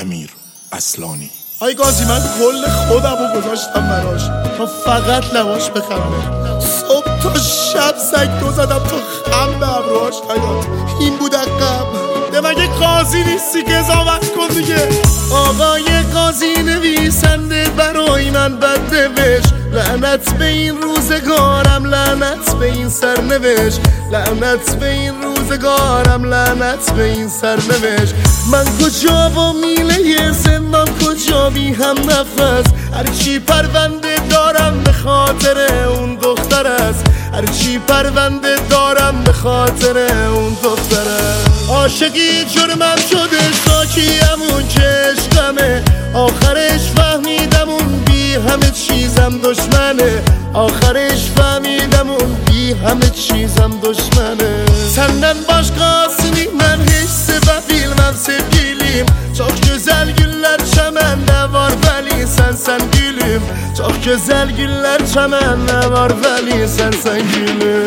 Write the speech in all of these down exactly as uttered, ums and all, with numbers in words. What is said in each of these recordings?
امیر اصلانی. آی قاضی من کل خودم رو گذاشتم براش تا فقط لباش بخرمه. صبح تا شب سگ دو زدم تا خم به ابروهاش نیاد. این بود عقب ده مگه قاضی نیستی قضاوت کن دیگه. آقای قاضی نویسنده برای من بد نوشت. لعنت به این روزگارم، لعنت به این سرنوشت، لعنت به این روزگارم، لعنت به این سرنوشت. من کجا با میله زندان، کجا بی هم نفس. هرچی پرونده دارم به خاطر اون دختر است، هرچی پرونده دارم به خاطر اون دختر است. عاشقی جرمم شده ساکیم اون که عشقمه. آخرش فهمیدم اون بی همه چیزم دشمنه. آخرش فهمیدم اون بی همه چیزم دشمنه. Senden başkasını ben hiç sevebilmem sevgilim. Çok güzel güller çemende var veli sen sen gülüm. Çok güzel güller çemende var veli sen sen gülüm.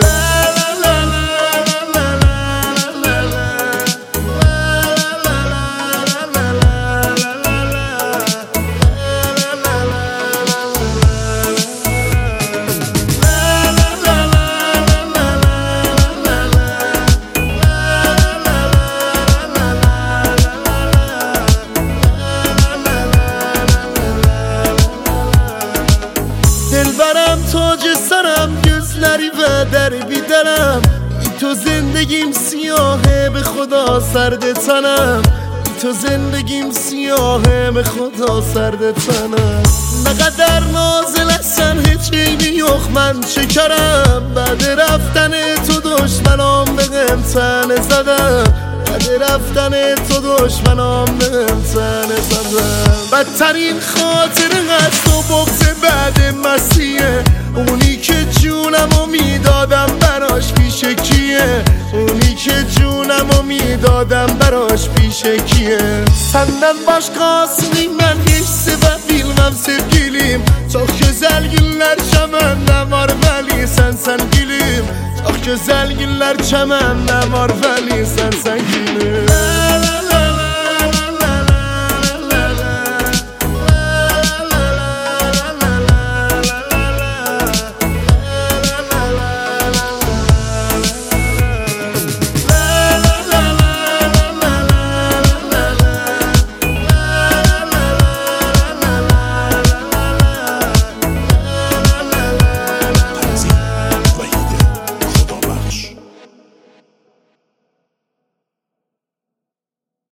دلبرم تاج سرم gözleri و در بیدرم. ای تو زندگیم سیاهه به خدا سرد تنم. ای تو زندگیم سیاهه به خدا سرد تنم. نقدر نازل هستن هیچ عیبی yok من شکرم. بعد رفتن تو دشمنام بهم تنه زدم. بعد رفتن تو دشمنام بهم تنه زدم. بدترین خاطره هست و بغض بعد مسیحه. اونی که جونمو میدادم براش پیش کیه. اونی که جونمو میدادم براش پیش کیه. Senden başkasını ben hiç sevebilmem sevgilim. Çok güzel günler çemende var veli sen sen gülüm. Çok güzel günler çemende var veli sen sen gülüm.